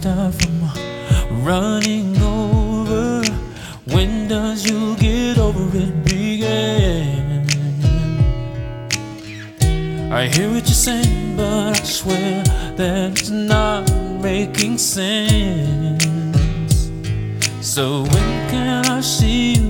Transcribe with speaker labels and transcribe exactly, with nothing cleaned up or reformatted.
Speaker 1: stop from running over? When does you get over it begin? I hear what you're saying, but I swear that it's not making sense. So when can I see you